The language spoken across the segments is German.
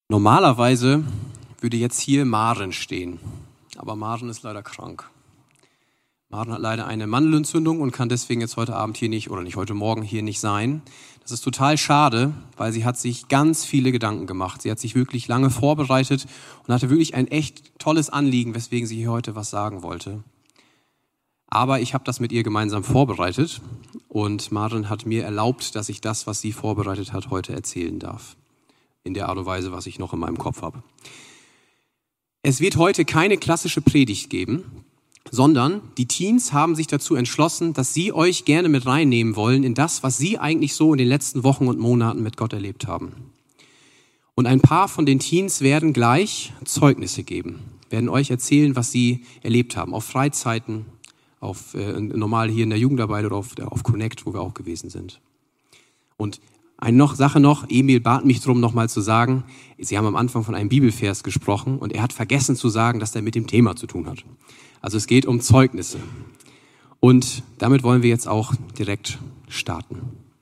Normalerweise würde jetzt hier Maren stehen, aber Maren ist leider krank. Maren hat leider eine Mandelentzündung und kann deswegen jetzt heute Abend hier nicht, oder nicht heute Morgen hier nicht sein. Das ist total schade, weil sie hat sich ganz viele Gedanken gemacht. Sie hat sich wirklich lange vorbereitet und hatte wirklich ein echt tolles Anliegen, weswegen sie hier heute was sagen wollte. Aber ich habe das mit ihr gemeinsam vorbereitet und Maren hat mir erlaubt, dass ich das, was sie vorbereitet hat, heute erzählen darf. In der Art und Weise, was ich noch in meinem Kopf habe. Es wird heute keine klassische Predigt geben, sondern die Teens haben sich dazu entschlossen, dass sie euch gerne mit reinnehmen wollen in das, was sie eigentlich so in den letzten Wochen und Monaten mit Gott erlebt haben. Und ein paar von den Teens werden gleich Zeugnisse geben, werden euch erzählen, was sie erlebt haben, auf Freizeiten, normal hier in der Jugendarbeit oder auf Connect, wo wir auch gewesen sind. Und eine Sache noch, Emil bat mich darum, nochmal zu sagen, Sie haben am Anfang von einem Bibelvers gesprochen und er hat vergessen zu sagen, dass der mit dem Thema zu tun hat. Also es geht um Zeugnisse. Und damit wollen wir jetzt auch direkt starten.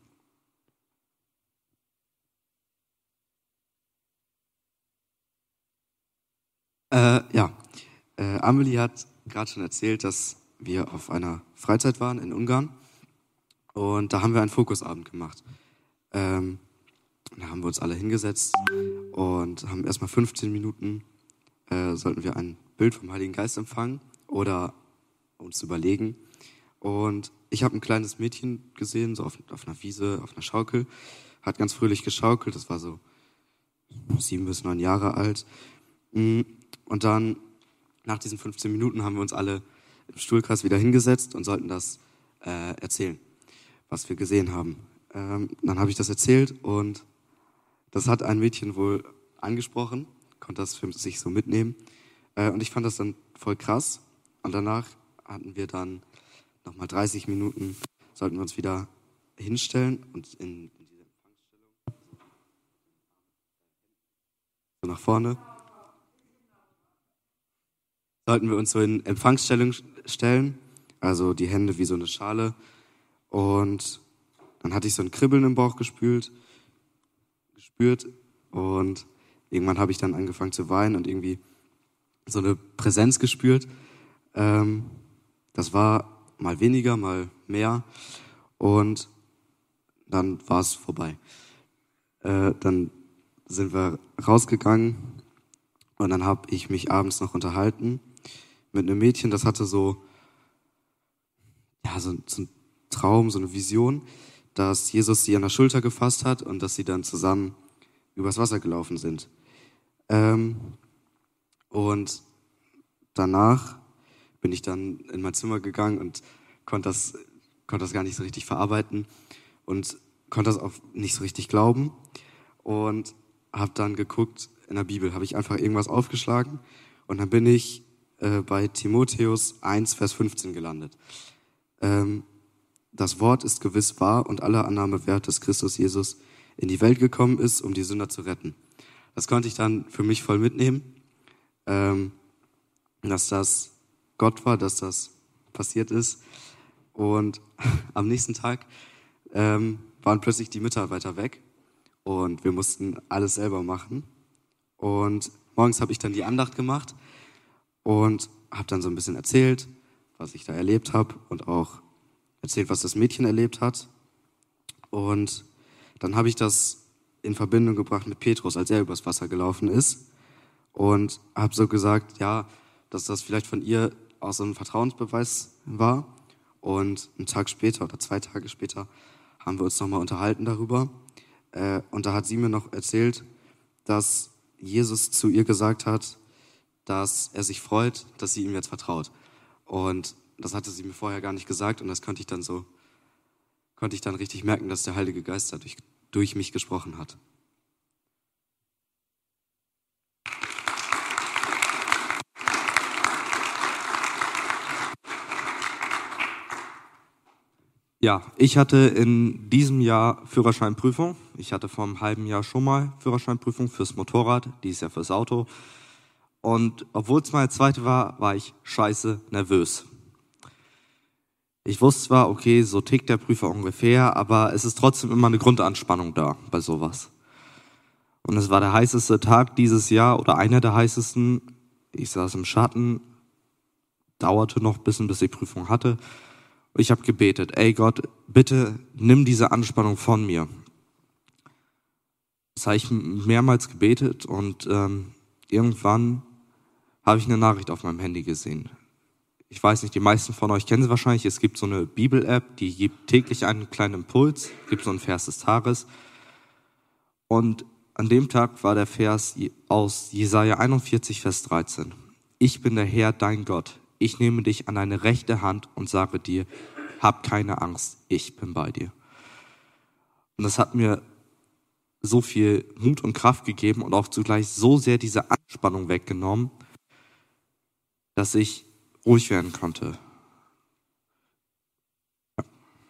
Amelie hat gerade schon erzählt, dass wir auf einer Freizeit waren in Ungarn und da haben wir einen Fokusabend gemacht. Da haben wir uns alle hingesetzt und haben erstmal 15 Minuten, sollten wir ein Bild vom Heiligen Geist empfangen oder uns überlegen. Und ich habe ein kleines Mädchen gesehen, so auf einer Wiese, auf einer Schaukel, hat ganz fröhlich geschaukelt, das war so 7 bis 9 Jahre alt. Und dann, nach diesen 15 Minuten, haben wir uns alle im Stuhlkreis wieder hingesetzt und sollten das erzählen, was wir gesehen haben. Dann habe ich das erzählt und das hat ein Mädchen wohl angesprochen, konnte das für sich so mitnehmen. Und ich fand das dann voll krass. Und danach hatten wir dann nochmal 30 Minuten, sollten wir uns wieder hinstellen und in diese Empfangsstellung, so nach vorne, sollten wir uns so in Empfangsstellung stellen, also die Hände wie so eine Schale. Und dann hatte ich so ein Kribbeln im Bauch gespürt und irgendwann habe ich dann angefangen zu weinen und irgendwie so eine Präsenz gespürt. Das war mal weniger, mal mehr und dann war es vorbei. Dann sind wir rausgegangen und dann habe ich mich abends noch unterhalten mit einem Mädchen, das hatte so ein Traum, so eine Vision, dass Jesus sie an der Schulter gefasst hat und dass sie dann zusammen übers Wasser gelaufen sind. Und danach bin ich dann in mein Zimmer gegangen und konnte das gar nicht so richtig verarbeiten und konnte das auch nicht so richtig glauben und habe dann geguckt, in der Bibel habe ich einfach irgendwas aufgeschlagen und dann bin ich bei Timotheus 1, Vers 15 gelandet. Das Wort ist gewiss wahr und aller Annahme wert, dass Christus Jesus in die Welt gekommen ist, um die Sünder zu retten. Das konnte ich dann für mich voll mitnehmen, dass das Gott war, dass das passiert ist. Und am nächsten Tag waren plötzlich die Mitarbeiter weg und wir mussten alles selber machen. Und morgens habe ich dann die Andacht gemacht und habe dann so ein bisschen erzählt, was ich da erlebt habe und auch erzählt, was das Mädchen erlebt hat. Und dann habe ich das in Verbindung gebracht mit Petrus, als er übers Wasser gelaufen ist. Und habe so gesagt, ja, dass das vielleicht von ihr auch so ein Vertrauensbeweis war. Und einen Tag später oder 2 Tage später haben wir uns nochmal unterhalten darüber. Und da hat sie mir noch erzählt, dass Jesus zu ihr gesagt hat, dass er sich freut, dass sie ihm jetzt vertraut. Und das hatte sie mir vorher gar nicht gesagt und das konnte ich dann richtig merken, dass der Heilige Geist dadurch durch mich gesprochen hat. Ja, ich hatte in diesem Jahr Führerscheinprüfung. Ich hatte vor einem halben Jahr schon mal Führerscheinprüfung fürs Motorrad, dieses Jahr fürs Auto. Und obwohl es meine zweite war, war ich scheiße nervös. Ich wusste zwar, okay, so tickt der Prüfer ungefähr, aber es ist trotzdem immer eine Grundanspannung da bei sowas. Und es war der heißeste Tag dieses Jahr oder einer der heißesten. Ich saß im Schatten, dauerte noch ein bisschen, bis ich die Prüfung hatte. Ich habe gebetet, ey Gott, bitte nimm diese Anspannung von mir. Das habe ich mehrmals gebetet und irgendwann habe ich eine Nachricht auf meinem Handy gesehen. Ich weiß nicht, die meisten von euch kennen sie wahrscheinlich. Es gibt so eine Bibel-App, die gibt täglich einen kleinen Impuls, gibt so einen Vers des Tages. Und an dem Tag war der Vers aus Jesaja 41, Vers 13. Ich bin der Herr, dein Gott. Ich nehme dich an deine rechte Hand und sage dir, hab keine Angst, ich bin bei dir. Und das hat mir so viel Mut und Kraft gegeben und auch zugleich so sehr diese Anspannung weggenommen, dass ich ruhig werden konnte. Ja.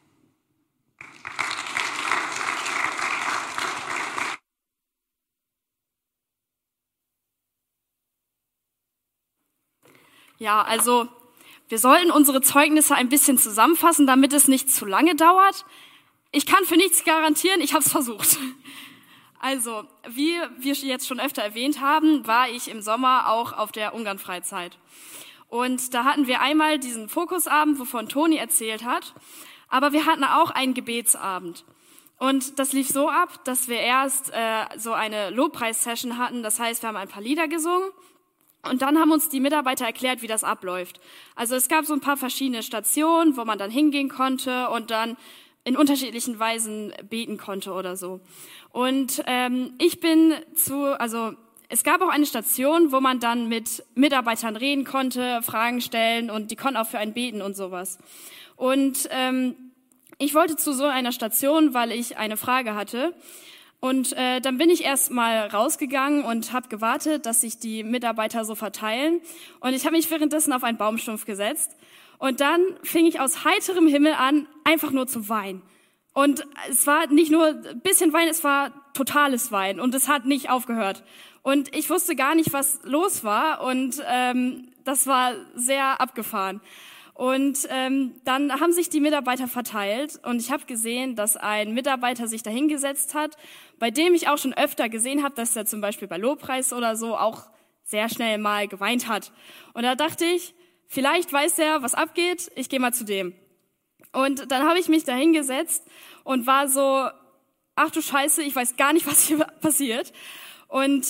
Ja, also wir sollten unsere Zeugnisse ein bisschen zusammenfassen, damit es nicht zu lange dauert. Ich kann für nichts garantieren, ich habe es versucht. Also, wie wir jetzt schon öfter erwähnt haben, war ich im Sommer auch auf der Ungarn-Freizeit. Und da hatten wir einmal diesen Fokusabend, wovon Toni erzählt hat, aber wir hatten auch einen Gebetsabend. Und das lief so ab, dass wir erst so eine Lobpreis-Session hatten, das heißt, wir haben ein paar Lieder gesungen und dann haben uns die Mitarbeiter erklärt, wie das abläuft. Also es gab so ein paar verschiedene Stationen, wo man dann hingehen konnte und dann in unterschiedlichen Weisen beten konnte oder so. Und es gab auch eine Station, wo man dann mit Mitarbeitern reden konnte, Fragen stellen und die konnten auch für einen beten und sowas. Und ich wollte zu so einer Station, weil ich eine Frage hatte. Und dann bin ich erst mal rausgegangen und habe gewartet, dass sich die Mitarbeiter so verteilen. Und ich habe mich währenddessen auf einen Baumstumpf gesetzt. Und dann fing ich aus heiterem Himmel an, einfach nur zu weinen. Und es war nicht nur ein bisschen Weinen, es war totales Weinen. Und es hat nicht aufgehört. Und ich wusste gar nicht, was los war. Und das war sehr abgefahren. Und dann haben sich die Mitarbeiter verteilt. Und ich habe gesehen, dass ein Mitarbeiter sich dahingesetzt hat, bei dem ich auch schon öfter gesehen habe, dass er zum Beispiel bei Lobpreis oder so auch sehr schnell mal geweint hat. Und da dachte ich, vielleicht weiß er, was abgeht, ich gehe mal zu dem. Und dann habe ich mich da hingesetzt und war so, ach du Scheiße, ich weiß gar nicht, was hier passiert. Und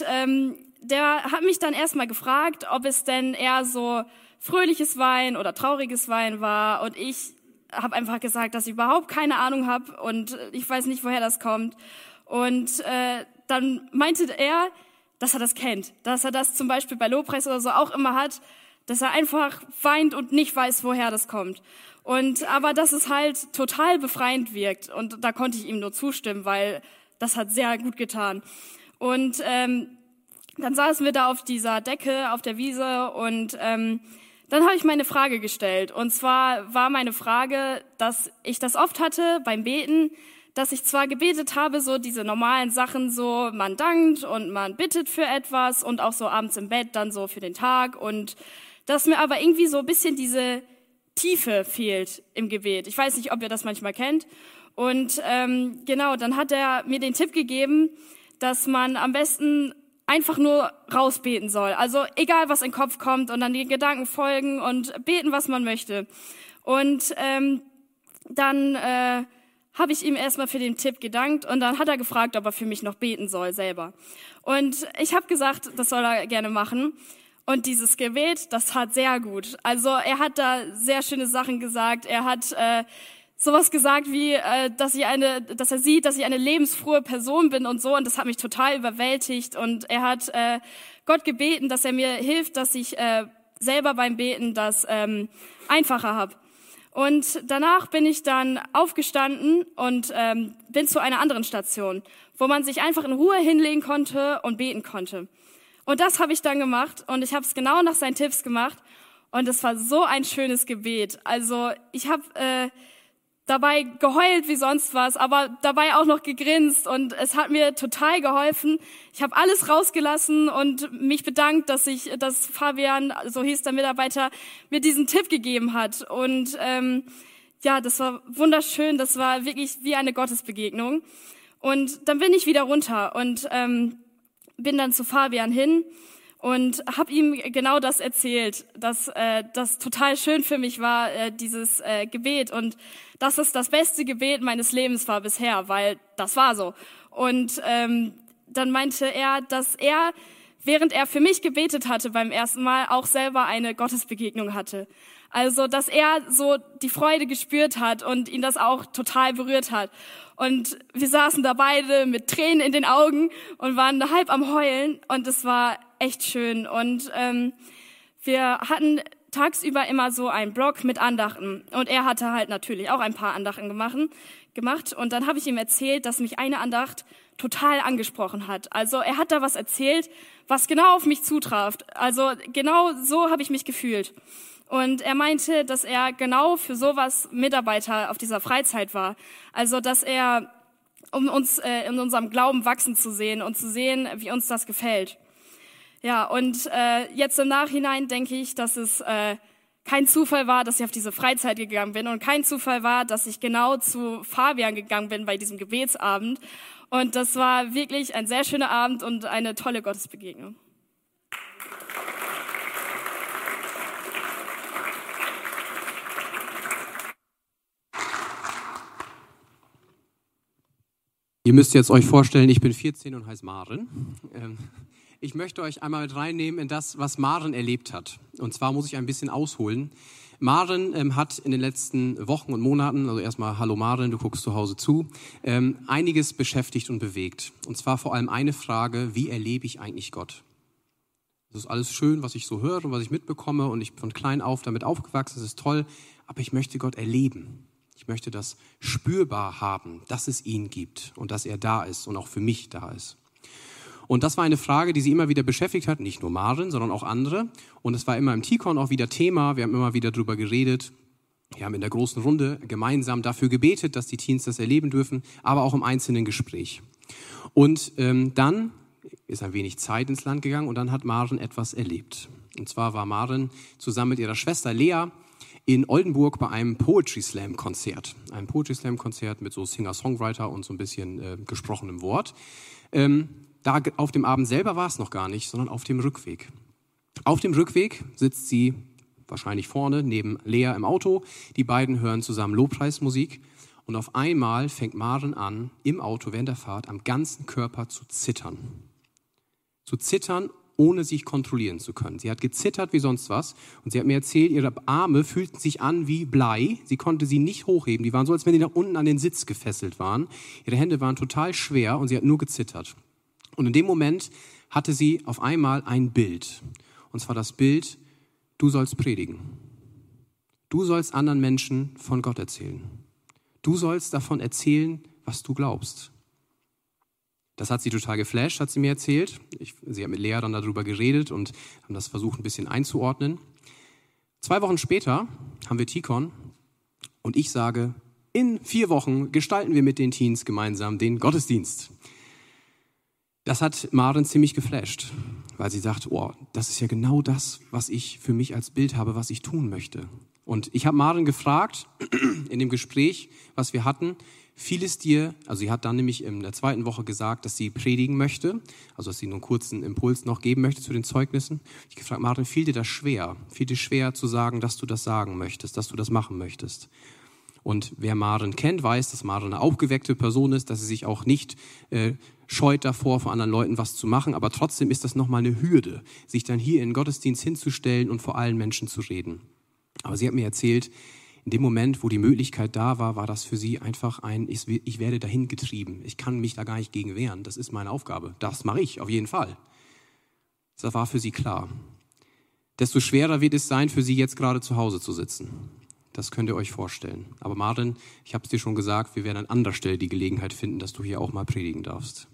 der hat mich dann erstmal gefragt, ob es denn eher so fröhliches Weinen oder trauriges Weinen war. Und ich habe einfach gesagt, dass ich überhaupt keine Ahnung habe und ich weiß nicht, woher das kommt. Und dann meinte er, dass er das kennt, dass er das zum Beispiel bei Lobpreis oder so auch immer hat, dass er einfach weint und nicht weiß, woher das kommt. Aber dass es halt total befreiend wirkt. Und da konnte ich ihm nur zustimmen, weil das hat sehr gut getan. Und dann saßen wir da auf dieser Decke, auf der Wiese und dann habe ich meine Frage gestellt. Und zwar war meine Frage, dass ich das oft hatte beim Beten, dass ich zwar gebetet habe, so diese normalen Sachen, so man dankt und man bittet für etwas und auch so abends im Bett dann so für den Tag und dass mir aber irgendwie so ein bisschen diese Tiefe fehlt im Gebet. Ich weiß nicht, ob ihr das manchmal kennt. Und genau, dann hat er mir den Tipp gegeben, dass man am besten einfach nur rausbeten soll. Also egal, was in den Kopf kommt und dann den Gedanken folgen und beten, was man möchte. Und dann habe ich ihm erstmal für den Tipp gedankt und dann hat er gefragt, ob er für mich noch beten soll selber. Und ich habe gesagt, das soll er gerne machen. Und dieses Gebet, das tat sehr gut. Also er hat da sehr schöne Sachen gesagt. Er hat sowas gesagt wie, dass er sieht, dass ich eine lebensfrohe Person bin und so. Und das hat mich total überwältigt. Und er hat Gott gebeten, dass er mir hilft, dass ich selber beim Beten das einfacher habe. Und danach bin ich dann aufgestanden und bin zu einer anderen Station, wo man sich einfach in Ruhe hinlegen konnte und beten konnte. Und das habe ich dann gemacht und ich habe es genau nach seinen Tipps gemacht und es war so ein schönes Gebet. Also ich habe dabei geheult wie sonst was, aber dabei auch noch gegrinst und es hat mir total geholfen. Ich habe alles rausgelassen und mich bedankt, dass Fabian, so hieß der Mitarbeiter, mir diesen Tipp gegeben hat. Und ja, das war wunderschön, das war wirklich wie eine Gottesbegegnung. Und dann bin ich wieder runter und bin dann zu Fabian hin und habe ihm genau das erzählt, dass das total schön für mich war, dieses Gebet, und dass es das beste Gebet meines Lebens war bisher, weil das war so. Und dann meinte er, dass er, während er für mich gebetet hatte beim ersten Mal, auch selber eine Gottesbegegnung hatte. Also, dass er so die Freude gespürt hat und ihn das auch total berührt hat. Und wir saßen da beide mit Tränen in den Augen und waren halb am Heulen, und es war echt schön. Und wir hatten tagsüber immer so einen Blog mit Andachten, und er hatte halt natürlich auch ein paar Andachten gemacht. Und dann habe ich ihm erzählt, dass mich eine Andacht total angesprochen hat. Also er hat da was erzählt, was genau auf mich zutraf. Also genau so habe ich mich gefühlt. Und er meinte, dass er genau für sowas Mitarbeiter auf dieser Freizeit war. Also dass er, um uns in unserem Glauben wachsen zu sehen und zu sehen, wie uns das gefällt. Ja, und jetzt im Nachhinein denke ich, dass es kein Zufall war, dass ich auf diese Freizeit gegangen bin, und kein Zufall war, dass ich genau zu Fabian gegangen bin bei diesem Gebetsabend. Und das war wirklich ein sehr schöner Abend und eine tolle Gottesbegegnung. Ihr müsst jetzt euch vorstellen, ich bin 14 und heiße Maren. Ich möchte euch einmal mit reinnehmen in das, was Maren erlebt hat. Und zwar muss ich ein bisschen ausholen. Maren hat in den letzten Wochen und Monaten, also erstmal hallo Maren, du guckst zu Hause zu, einiges beschäftigt und bewegt. Und zwar vor allem eine Frage: Wie erlebe ich eigentlich Gott? Das ist alles schön, was ich so höre und was ich mitbekomme, und ich bin von klein auf damit aufgewachsen, das ist toll, aber ich möchte Gott erleben. Ich möchte das spürbar haben, dass es ihn gibt und dass er da ist und auch für mich da ist. Und das war eine Frage, die sie immer wieder beschäftigt hat, nicht nur Maren, sondern auch andere. Und es war immer im T-Con auch wieder Thema, wir haben immer wieder drüber geredet. Wir haben in der großen Runde gemeinsam dafür gebetet, dass die Teens das erleben dürfen, aber auch im einzelnen Gespräch. Und dann ist ein wenig Zeit ins Land gegangen, und dann hat Maren etwas erlebt. Und zwar war Maren zusammen mit ihrer Schwester Lea in Oldenburg bei einem Poetry Slam Konzert. Ein Poetry Slam Konzert mit so Singer-Songwriter und so ein bisschen gesprochenem Wort. Da auf dem Abend selber war es noch gar nicht, sondern auf dem Rückweg. Auf dem Rückweg sitzt sie wahrscheinlich vorne neben Lea im Auto. Die beiden hören zusammen Lobpreismusik. Und auf einmal fängt Maren an, im Auto während der Fahrt am ganzen Körper zu zittern. Zu zittern, ohne sich kontrollieren zu können. Sie hat gezittert wie sonst was, und sie hat mir erzählt, ihre Arme fühlten sich an wie Blei. Sie konnte sie nicht hochheben. Die waren so, als wenn die nach unten an den Sitz gefesselt waren. Ihre Hände waren total schwer, und sie hat nur gezittert. Und in dem Moment hatte sie auf einmal ein Bild. Und zwar das Bild: Du sollst predigen. Du sollst anderen Menschen von Gott erzählen. Du sollst davon erzählen, was du glaubst. Das hat sie total geflasht, hat sie mir erzählt. Sie hat mit Lea dann darüber geredet und haben das versucht, ein bisschen einzuordnen. 2 Wochen später haben wir T-Con, und ich sage, in 4 Wochen gestalten wir mit den Teens gemeinsam den Gottesdienst. Das hat Maren ziemlich geflasht, weil sie sagt, oh, das ist ja genau das, was ich für mich als Bild habe, was ich tun möchte. Und ich habe Maren gefragt, in dem Gespräch, was wir hatten, fiel es dir, also sie hat dann nämlich in der 2. Woche gesagt, dass sie predigen möchte, also dass sie nur einen kurzen Impuls noch geben möchte zu den Zeugnissen. Ich habe gefragt, Maren, fiel dir das schwer? Fiel dir schwer zu sagen, dass du das sagen möchtest, dass du das machen möchtest? Und wer Maren kennt, weiß, dass Maren eine aufgeweckte Person ist, dass sie sich auch nicht scheut davor, vor anderen Leuten was zu machen, aber trotzdem ist das nochmal eine Hürde, sich dann hier in den Gottesdienst hinzustellen und vor allen Menschen zu reden. Aber sie hat mir erzählt, in dem Moment, wo die Möglichkeit da war, war das für sie einfach ich werde dahin getrieben. Ich kann mich da gar nicht gegen wehren. Das ist meine Aufgabe. Das mache ich auf jeden Fall. Das war für sie klar. Desto schwerer wird es sein, für sie jetzt gerade zu Hause zu sitzen. Das könnt ihr euch vorstellen. Aber Maren, ich habe es dir schon gesagt, wir werden an anderer Stelle die Gelegenheit finden, dass du hier auch mal predigen darfst.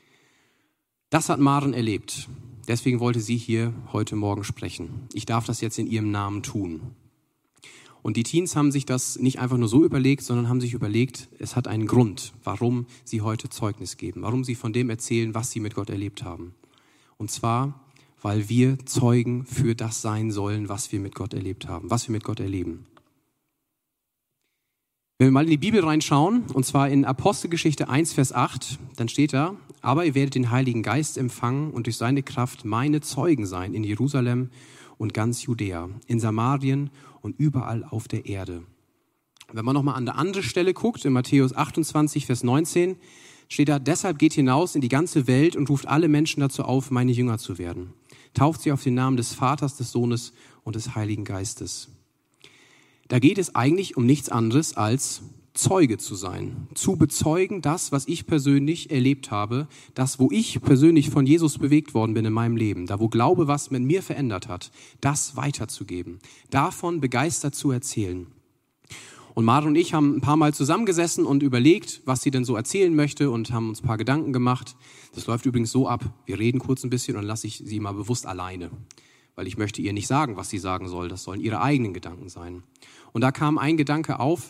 Das hat Maren erlebt. Deswegen wollte sie hier heute Morgen sprechen. Ich darf das jetzt in ihrem Namen tun. Und die Teens haben sich das nicht einfach nur so überlegt, sondern haben sich überlegt, es hat einen Grund, warum sie heute Zeugnis geben, warum sie von dem erzählen, was sie mit Gott erlebt haben. Und zwar, weil wir Zeugen für das sein sollen, was wir mit Gott erlebt haben, was wir mit Gott erleben. Wenn wir mal in die Bibel reinschauen, und zwar in Apostelgeschichte 1, Vers 8, dann steht da, Aber ihr werdet den Heiligen Geist empfangen und durch seine Kraft meine Zeugen sein in Jerusalem und ganz Judäa, in Samarien und überall auf der Erde. Wenn man nochmal an eine andere Stelle guckt, in Matthäus 28, Vers 19, steht da, deshalb geht hinaus in die ganze Welt und ruft alle Menschen dazu auf, meine Jünger zu werden. Tauft sie auf den Namen des Vaters, des Sohnes und des Heiligen Geistes. Da geht es eigentlich um nichts anderes als Zeuge zu sein, zu bezeugen, das, was ich persönlich erlebt habe, das, wo ich persönlich von Jesus bewegt worden bin in meinem Leben, da, wo Glaube was mit mir verändert hat, das weiterzugeben, davon begeistert zu erzählen. Und Maren und ich haben ein paar Mal zusammengesessen und überlegt, was sie denn so erzählen möchte und haben uns ein paar Gedanken gemacht. Das läuft übrigens so ab, wir reden kurz ein bisschen und dann lasse ich sie mal bewusst alleine, weil ich möchte ihr nicht sagen, was sie sagen soll, das sollen ihre eigenen Gedanken sein. Und da kam ein Gedanke auf,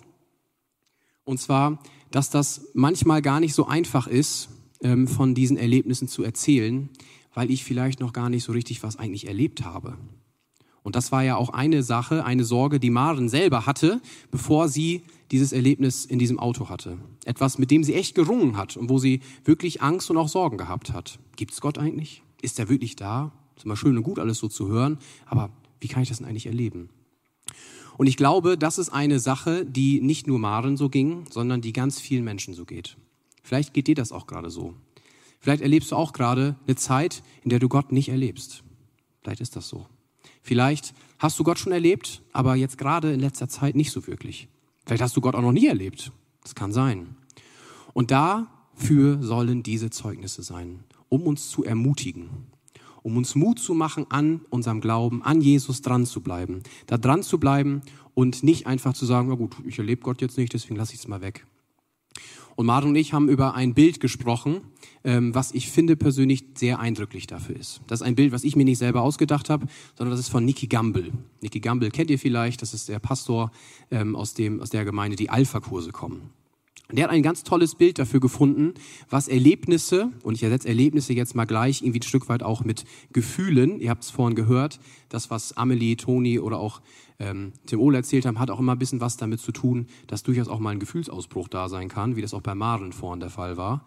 und zwar, dass das manchmal gar nicht so einfach ist, von diesen Erlebnissen zu erzählen, weil ich vielleicht noch gar nicht so richtig was eigentlich erlebt habe. Und das war ja auch eine Sache, eine Sorge, die Maren selber hatte, bevor sie dieses Erlebnis in diesem Auto hatte. Etwas, mit dem sie echt gerungen hat und wo sie wirklich Angst und auch Sorgen gehabt hat. Gibt es Gott eigentlich? Ist er wirklich da? Ist immer schön und gut, alles so zu hören, aber wie kann ich das denn eigentlich erleben? Und ich glaube, das ist eine Sache, die nicht nur Maren so ging, sondern die ganz vielen Menschen so geht. Vielleicht geht dir das auch gerade so. Vielleicht erlebst du auch gerade eine Zeit, in der du Gott nicht erlebst. Vielleicht ist das so. Vielleicht hast du Gott schon erlebt, aber jetzt gerade in letzter Zeit nicht so wirklich. Vielleicht hast du Gott auch noch nie erlebt. Das kann sein. Und dafür sollen diese Zeugnisse sein, um uns zu ermutigen, um uns Mut zu machen, an unserem Glauben, an Jesus dran zu bleiben. Da dran zu bleiben und nicht einfach zu sagen, na gut, ich erlebe Gott jetzt nicht, deswegen lasse ich es mal weg. Und Maren und ich haben über ein Bild gesprochen, was ich finde persönlich sehr eindrücklich dafür ist. Das ist ein Bild, was ich mir nicht selber ausgedacht habe, sondern das ist von Nicky Gamble. Nicky Gamble kennt ihr vielleicht, das ist der Pastor aus der Gemeinde, die Alpha-Kurse kommen. Der hat ein ganz tolles Bild dafür gefunden, was Erlebnisse, und ich ersetze Erlebnisse jetzt mal gleich irgendwie ein Stück weit auch mit Gefühlen, ihr habt es vorhin gehört, das, was Amelie, Toni oder auch Tim Ole erzählt haben, hat auch immer ein bisschen was damit zu tun, dass durchaus auch mal ein Gefühlsausbruch da sein kann, wie das auch bei Maren vorhin der Fall war.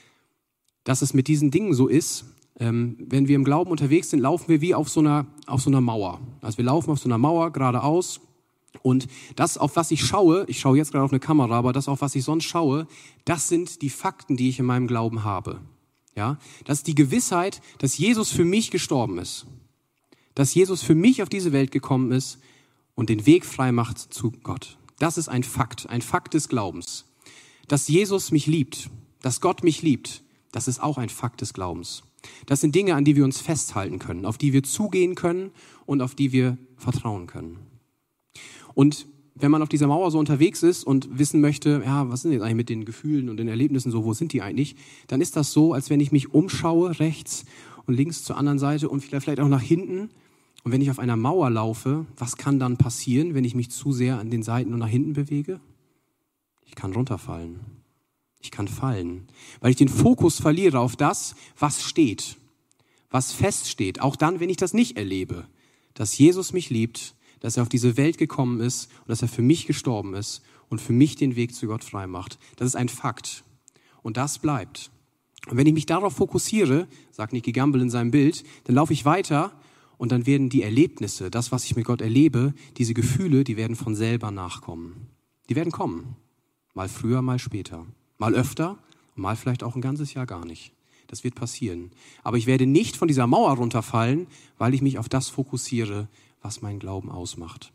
Dass es mit diesen Dingen so ist, wenn wir im Glauben unterwegs sind, laufen wir wie auf so einer Mauer. Also wir laufen auf so einer Mauer geradeaus. Und das, auf was ich schaue jetzt gerade auf eine Kamera, aber das, auf was ich sonst schaue, das sind die Fakten, die ich in meinem Glauben habe. Ja? Das ist die Gewissheit, dass Jesus für mich gestorben ist. Dass Jesus für mich auf diese Welt gekommen ist und den Weg frei macht zu Gott. Das ist ein Fakt des Glaubens. Dass Jesus mich liebt, dass Gott mich liebt, das ist auch ein Fakt des Glaubens. Das sind Dinge, an die wir uns festhalten können, auf die wir zugehen können und auf die wir vertrauen können. Und wenn man auf dieser Mauer so unterwegs ist und wissen möchte, ja, was sind jetzt eigentlich mit den Gefühlen und den Erlebnissen so, wo sind die eigentlich, dann ist das so, als wenn ich mich umschaue, rechts und links zur anderen Seite und vielleicht auch nach hinten. Und wenn ich auf einer Mauer laufe, was kann dann passieren, wenn ich mich zu sehr an den Seiten und nach hinten bewege? Ich kann runterfallen. Ich kann fallen, weil ich den Fokus verliere auf das, was steht, was feststeht. Auch dann, wenn ich das nicht erlebe, dass Jesus mich liebt, dass er auf diese Welt gekommen ist und dass er für mich gestorben ist und für mich den Weg zu Gott frei macht. Das ist ein Fakt. Und das bleibt. Und wenn ich mich darauf fokussiere, sagt Nicky Gamble in seinem Bild, dann laufe ich weiter und dann werden die Erlebnisse, das, was ich mit Gott erlebe, diese Gefühle, die werden von selber nachkommen. Die werden kommen. Mal früher, mal später. Mal öfter, mal vielleicht auch ein ganzes Jahr gar nicht. Das wird passieren. Aber ich werde nicht von dieser Mauer runterfallen, weil ich mich auf das fokussiere, was meinen Glauben ausmacht.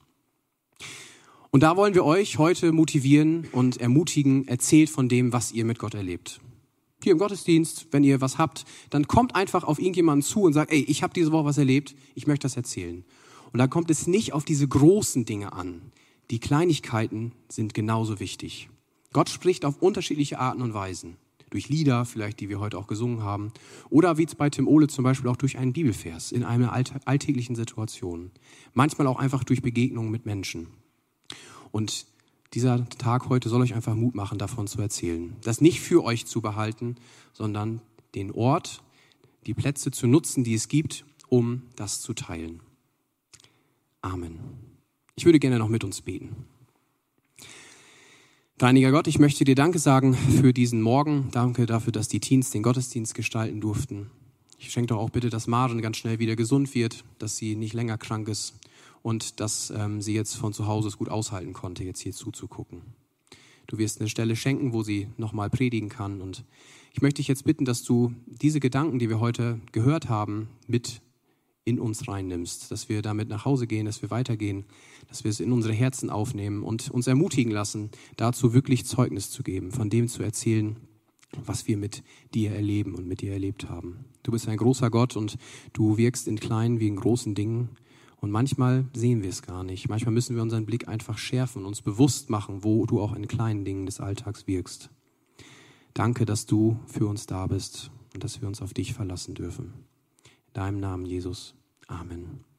Und da wollen wir euch heute motivieren und ermutigen, erzählt von dem, was ihr mit Gott erlebt. Hier im Gottesdienst, wenn ihr was habt, dann kommt einfach auf irgendjemanden zu und sagt, ey, ich habe diese Woche was erlebt, ich möchte das erzählen. Und da kommt es nicht auf diese großen Dinge an. Die Kleinigkeiten sind genauso wichtig. Gott spricht auf unterschiedliche Arten und Weisen. Durch Lieder vielleicht, die wir heute auch gesungen haben. Oder wie bei Tim Ole zum Beispiel auch durch einen Bibelvers in einer alltäglichen Situation. Manchmal auch einfach durch Begegnungen mit Menschen. Und dieser Tag heute soll euch einfach Mut machen, davon zu erzählen. Das nicht für euch zu behalten, sondern den Ort, die Plätze zu nutzen, die es gibt, um das zu teilen. Amen. Ich würde gerne noch mit uns beten. Dreieiniger Gott, ich möchte dir Danke sagen für diesen Morgen. Danke dafür, dass die Teens den Gottesdienst gestalten durften. Ich schenke doch auch bitte, dass Maren ganz schnell wieder gesund wird, dass sie nicht länger krank ist und dass sie jetzt von zu Hause es gut aushalten konnte, jetzt hier zuzugucken. Du wirst eine Stelle schenken, wo sie nochmal predigen kann. Und ich möchte dich jetzt bitten, dass du diese Gedanken, die wir heute gehört haben, mit in uns reinnimmst, dass wir damit nach Hause gehen, dass wir weitergehen, dass wir es in unsere Herzen aufnehmen und uns ermutigen lassen, dazu wirklich Zeugnis zu geben, von dem zu erzählen, was wir mit dir erleben und mit dir erlebt haben. Du bist ein großer Gott und du wirkst in kleinen wie in großen Dingen und manchmal sehen wir es gar nicht. Manchmal müssen wir unseren Blick einfach schärfen und uns bewusst machen, wo du auch in kleinen Dingen des Alltags wirkst. Danke, dass du für uns da bist und dass wir uns auf dich verlassen dürfen. In deinem Namen, Jesus. Amen.